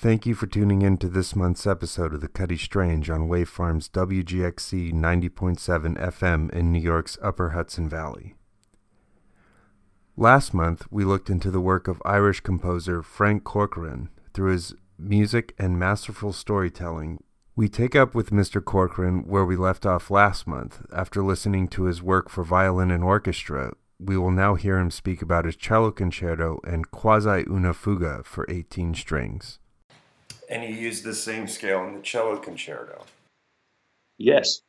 Thank you for tuning in to this month's episode of The Cuddy Strange on Wavefarm's WGXC 90.7 FM in New York's Upper Hudson Valley. Last month, we looked into the work of Irish composer Frank Corcoran through his music and masterful storytelling. We take up with Mr. Corcoran where we left off last month. After listening to his work for violin and orchestra, we will now hear him speak about his cello concerto and quasi una fuga for 18 strings. And you used the same scale in the cello concerto. Yes.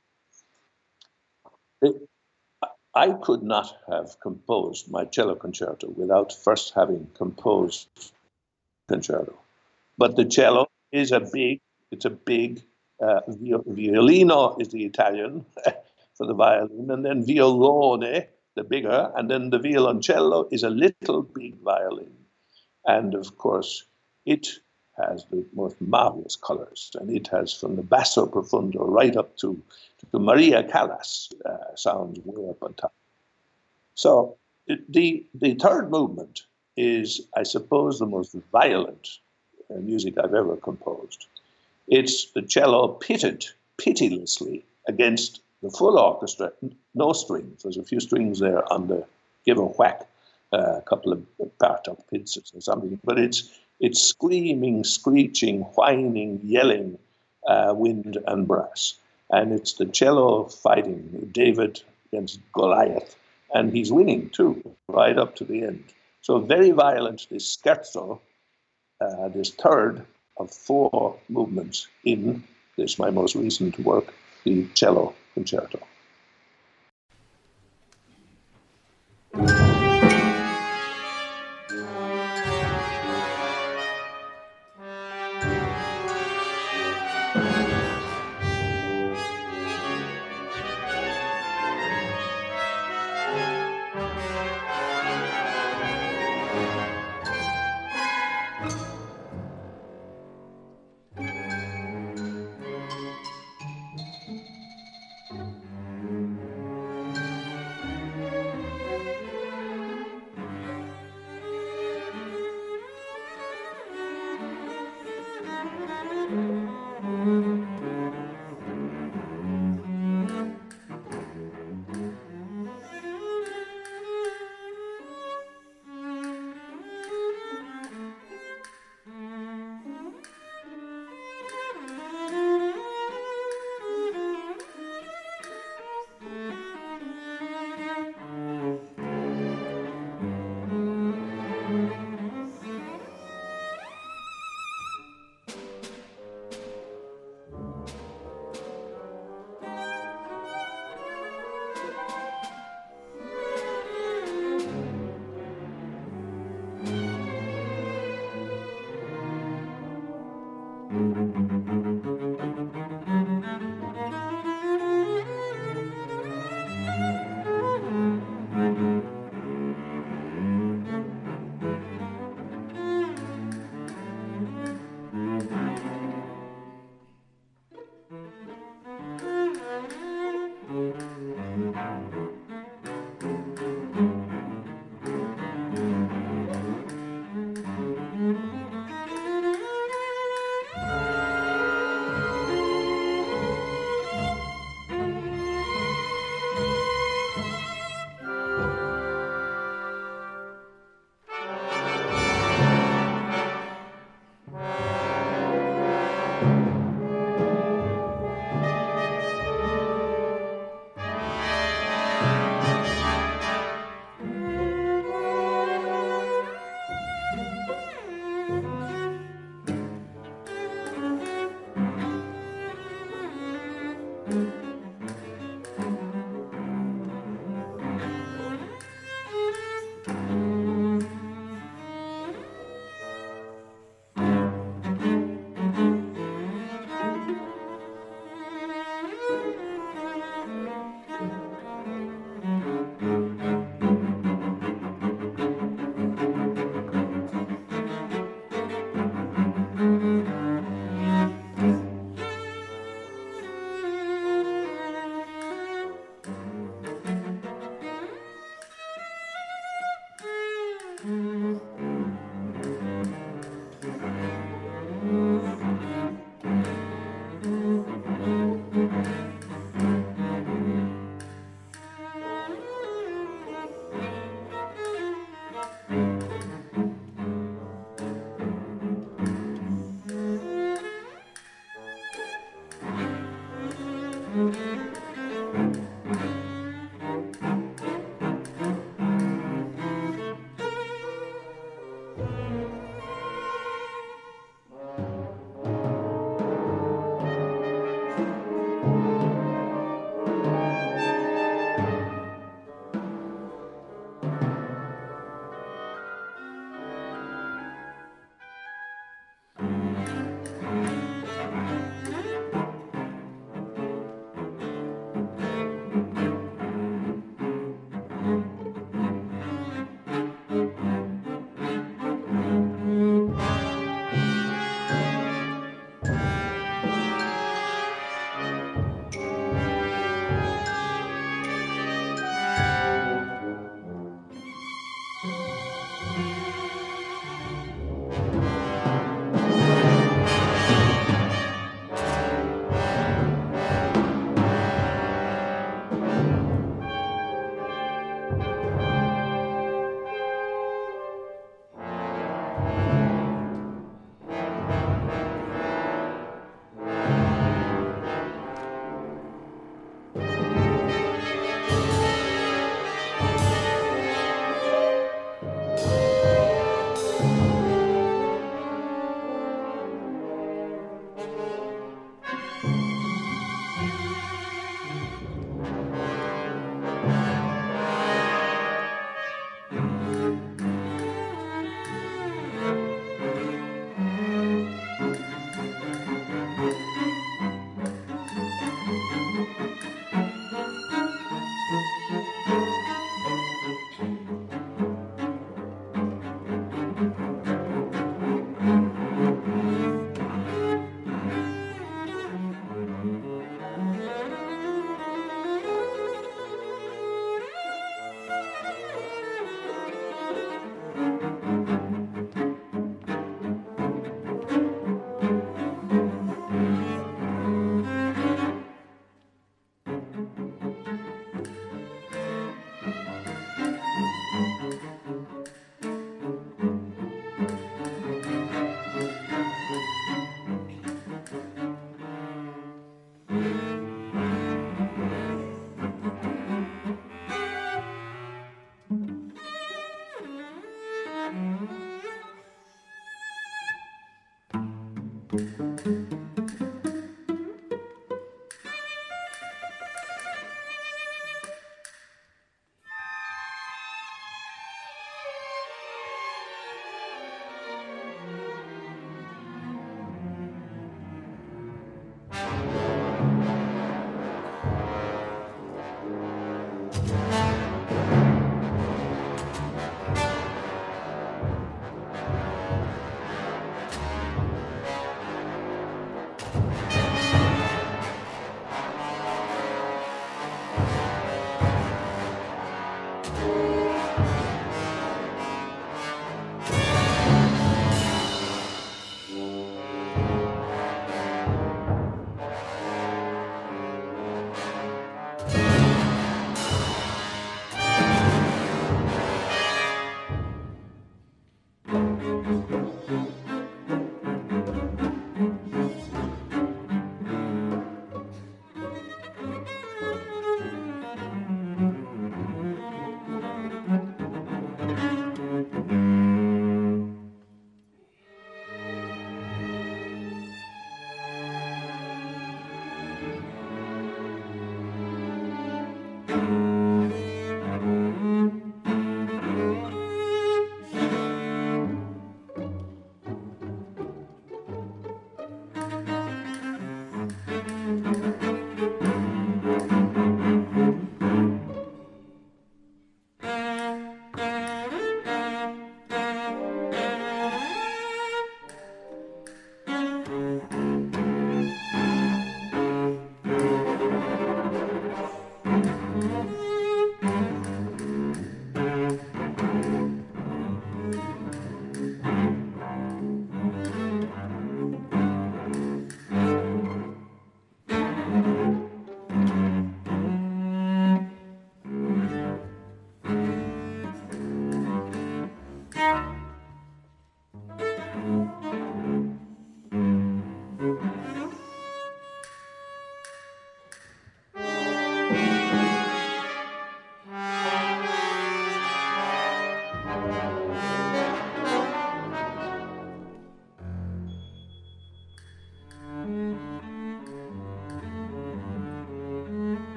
I could not have composed my cello concerto without first having composed concerto. But the cello is it's a big, violino is the Italian for the violin, and then violone, the bigger, and then the violoncello is a little big violin. And of course, it has the most marvelous colors, and it has from the basso profundo right up to Maria Callas sounds way up on top. So the third movement is, I suppose, the most violent music I've ever composed. It's the cello pitted pitilessly against the full orchestra, no strings. There's a few strings there on the give a whack, a couple of part-up pizzas or something, but it's screaming, screeching, whining, yelling, wind and brass. And it's the cello fighting David against Goliath. And he's winning too, right up to the end. So very violent, this scherzo, this third of four movements in this, my most recent work, the cello concerto.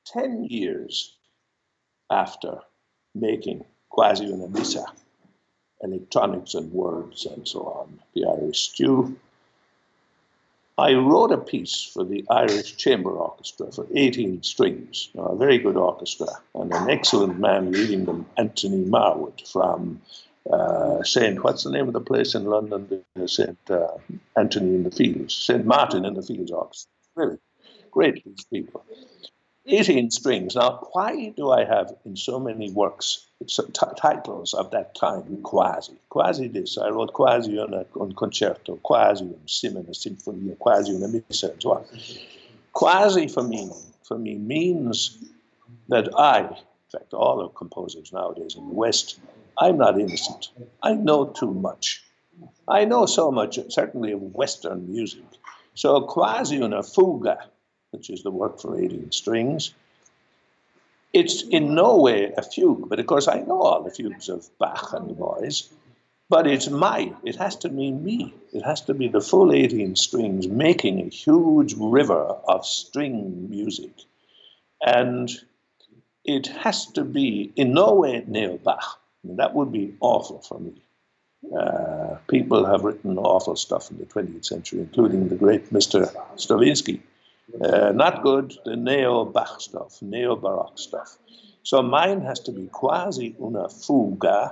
10 years after making Quasi una Missa, Electronics and Words and so on, the Irish Stew, I wrote a piece for the Irish Chamber Orchestra for 18 strings, a very good orchestra, and an excellent man leading them, Anthony Marwood from what's the name of the place in London? St. Anthony in the Fields, St. Martin in the Fields Orchestra. Really great, these people. 18 strings. Now, why do I have in so many works titles of that time quasi? Quasi this. I wrote quasi un concerto, quasi un simile sinfonia, quasi una missa, and so on. Quasi for me means that in fact, all the composers nowadays in the West, I'm not innocent. I know too much. I know so much, certainly of Western music. So quasi una fuga, which is the work for 18 strings, it's in no way a fugue, but of course I know all the fugues of Bach and the boys, but it has to be me. It has to be the full 18 strings making a huge river of string music. And it has to be in no way neo-Bach. That would be awful for me. People have written awful stuff in the 20th century, including the great Mr. Stravinsky. Not good, the neo-Bach stuff, neo-Baroque stuff. So mine has to be quasi una fuga,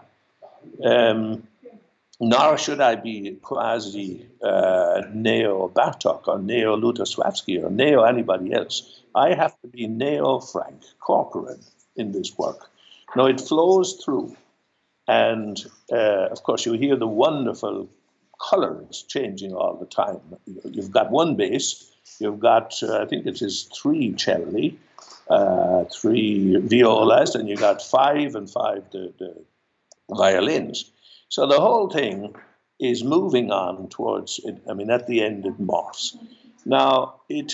nor should I be quasi neo-Bartók or neo-Lutosławski or neo-anybody else. I have to be neo-Frank Corcoran in this work. Now, it flows through. And, of course, you hear the wonderful colors changing all the time. You've got one bass, you've got, I think it is 3 celli, 3 violas, and you've got 5 and 5 the violins. So the whole thing is moving on towards, at the end it morphs. Now,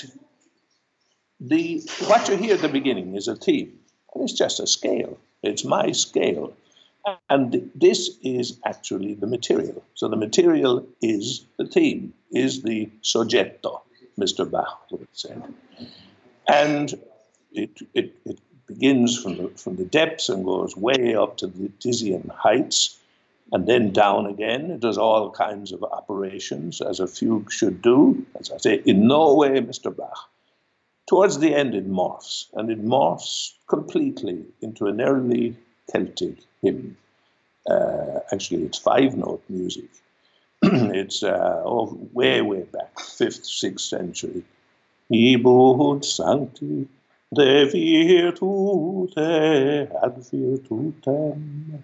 what you hear at the beginning is a theme, and it's just a scale. It's my scale. And this is actually the material. So the material is the theme, is the soggetto, Mr. Bach would have said. And it begins from the depths and goes way up to the Titian heights, and then down again. It does all kinds of operations, as a fugue should do. As I say, in no way Mr. Bach. Towards the end, it morphs, and it morphs completely into an early Celtic hymn. Actually, it's 5-note music. It's way back, 5th, 6th century. Ibud sancti de virtute ad virtutem.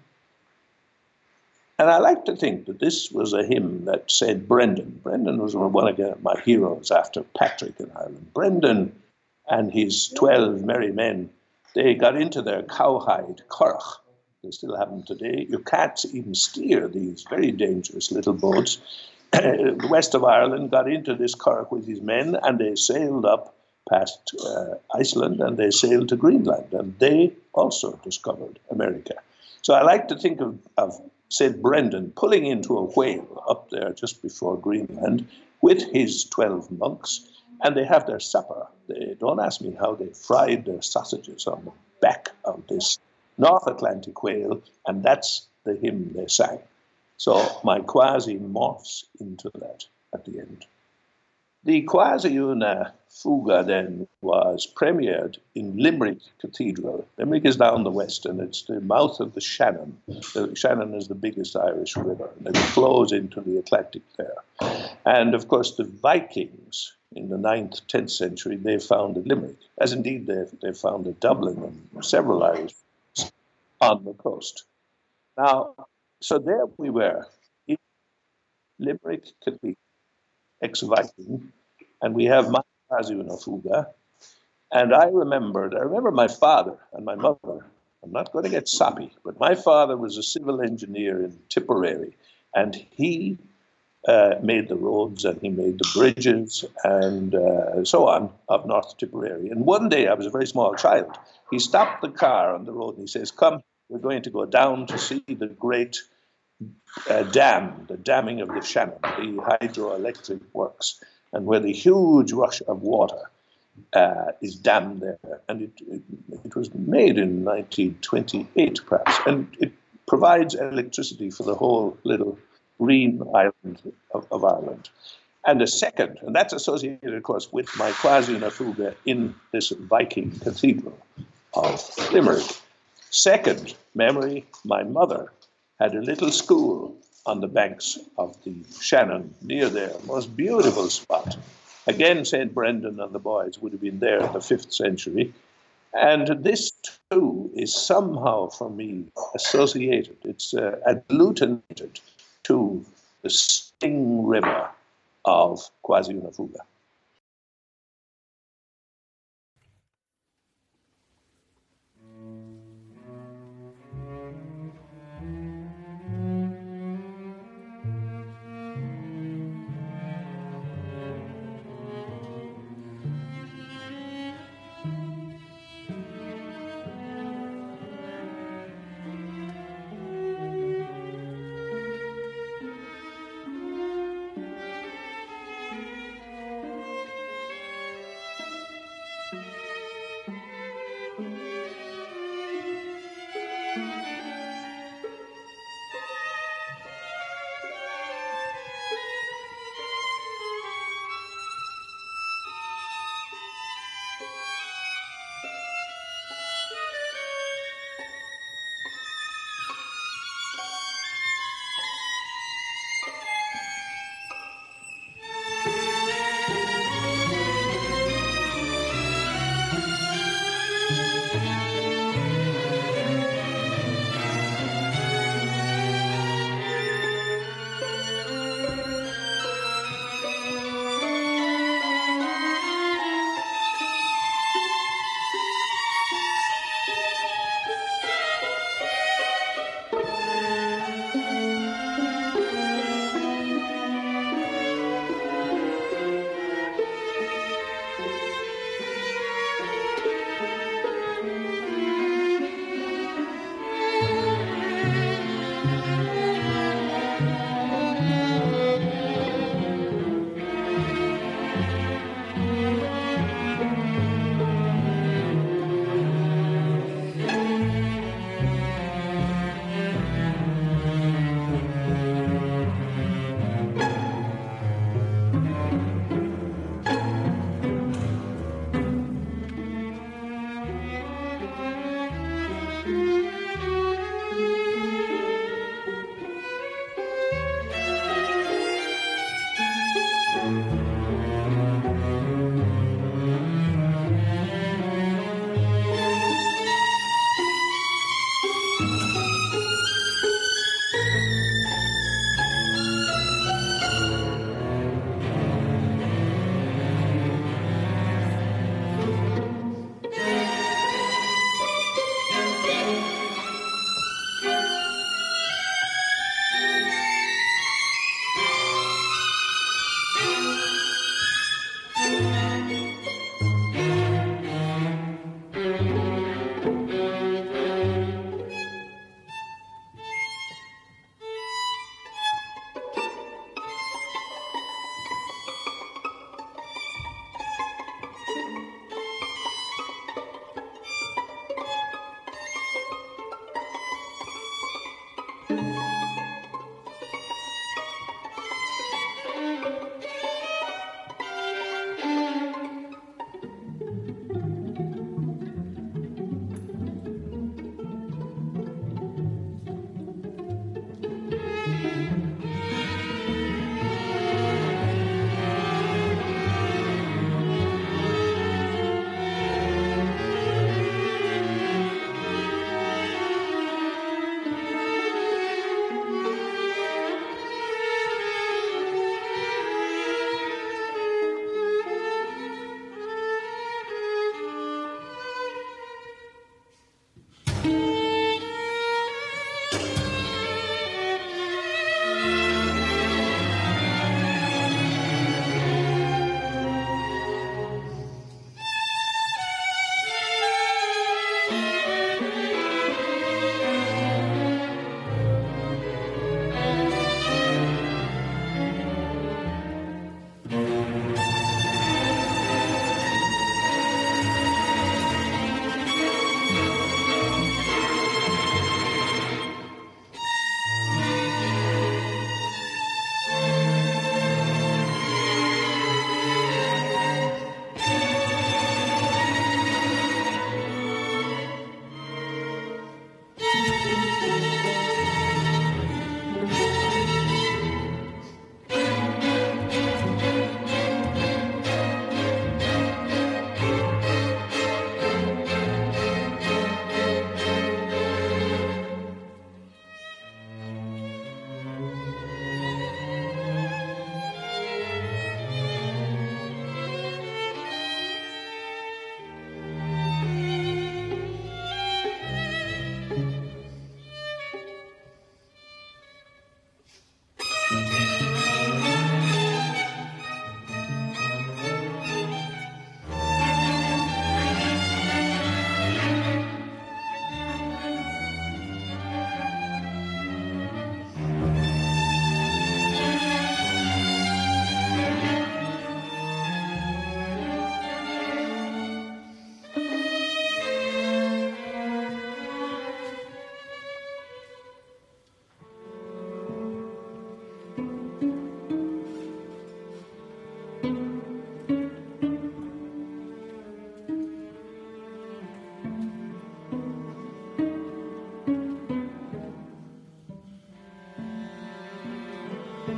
And I like to think that this was a hymn that said Brendan. Brendan was one of my heroes after Patrick in Ireland. Brendan and his 12 merry men, they got into their cowhide currach. They still have them today. You can't even steer these very dangerous little boats. The west of Ireland got into this currach with his men, and they sailed up past Iceland, and they sailed to Greenland, and they also discovered America. So I like to think of St. Brendan pulling into a whale up there just before Greenland with his 12 monks, and they have their supper. Don't ask me how they fried their sausages on the back of this North Atlantic whale, and that's the hymn they sang. So my quasi morphs into that at the end. The Quasi una fuga then was premiered in Limerick Cathedral. Limerick is down the west, and it's the mouth of the Shannon. The Shannon is the biggest Irish river, and it flows into the Atlantic there. And of course, the Vikings in the 9th, 10th century, they founded Limerick, as indeed they founded Dublin and several Irish on the coast. Now, so there we were in Limerick Cathedral, ex-Viking, and we have my Quasi una fuga. And I remember my father and my mother. I'm not going to get soppy, but my father was a civil engineer in Tipperary, and he made the roads and he made the bridges and so on of North Tipperary. And one day, I was a very small child, he stopped the car on the road and he says, "Come, we're going to go down to see the great dam, the damming of the Shannon, the hydroelectric works, and where the huge rush of water is dammed there. And it was made in 1928, perhaps, and it provides electricity for the whole little green island of Ireland. And a second, and that's associated, of course, with my Quasi na Fuga in this Viking cathedral of Limerick. Second memory, my mother had a little school on the banks of the Shannon near there, most beautiful spot. Again, St. Brendan and the boys would have been there in the 5th century. And this too is somehow for me associated, it's agglutinated to the Sting River of Quasi na Fuga.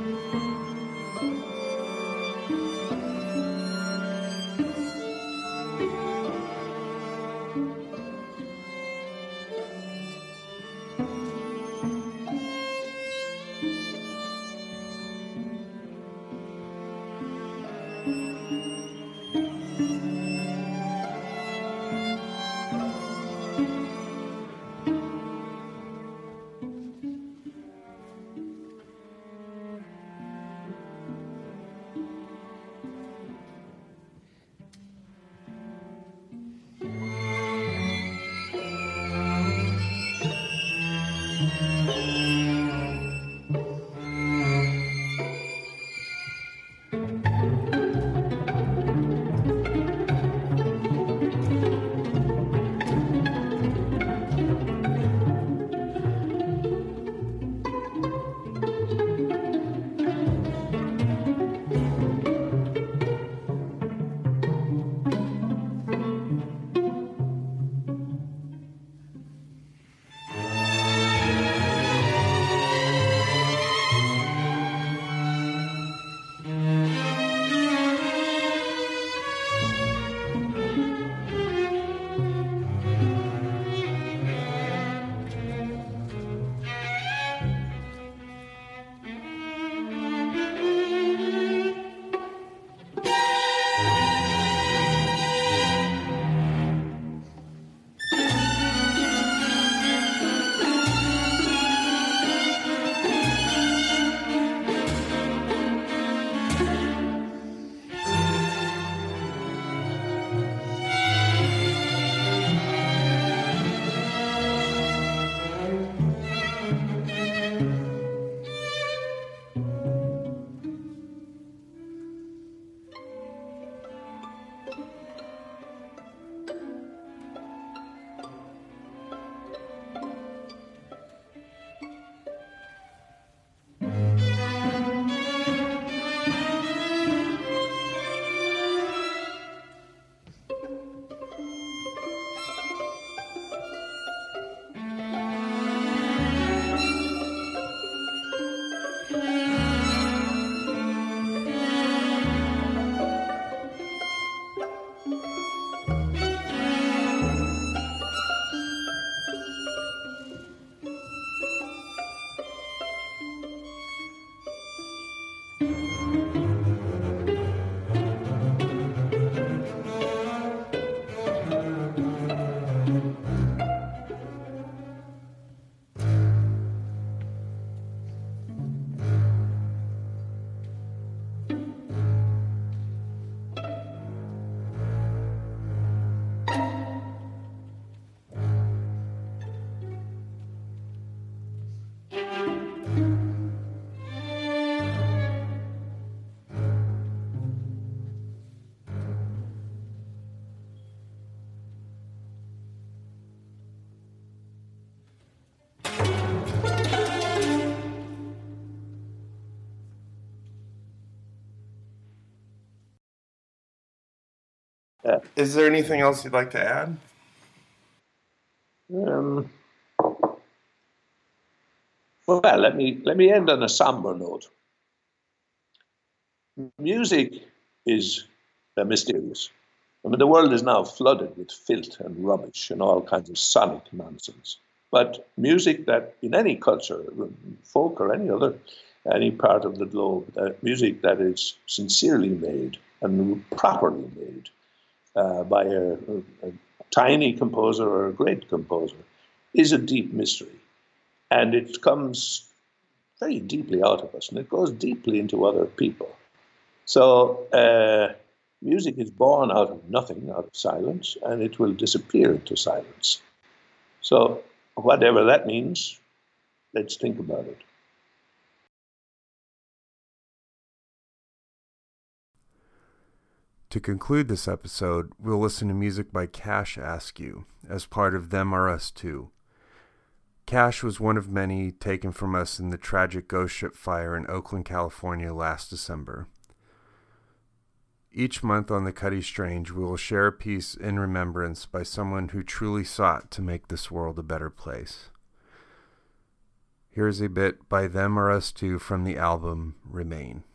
Is there anything else you'd like to add? Well, let me end on a somber note. Music is mysterious. I mean, the world is now flooded with filth and rubbish and all kinds of sonic nonsense. But music that, in any culture, folk or any part of the globe, music that is sincerely made and properly made by a tiny composer or a great composer, is a deep mystery. And it comes very deeply out of us, and it goes deeply into other people. So music is born out of nothing, out of silence, and it will disappear into silence. So whatever that means, let's think about it. To conclude this episode, we'll listen to music by Cash Askew as part of Them Are Us Too. Cash was one of many taken from us in the tragic ghost ship fire in Oakland, California last December. Each month on The Cutty Strange, we will share a piece in remembrance by someone who truly sought to make this world a better place. Here's a bit by Them or Us Two from the album Remain.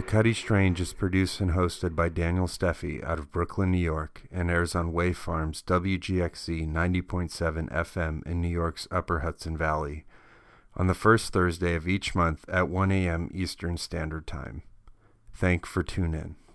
Cuddy Strange is produced and hosted by Daniel Steffi out of Brooklyn, New York, and airs on Wave Farms WGXC 90.7 FM in New York's Upper Hudson Valley on the first Thursday of each month at 1 a.m. Eastern Standard Time. Thank for tune in.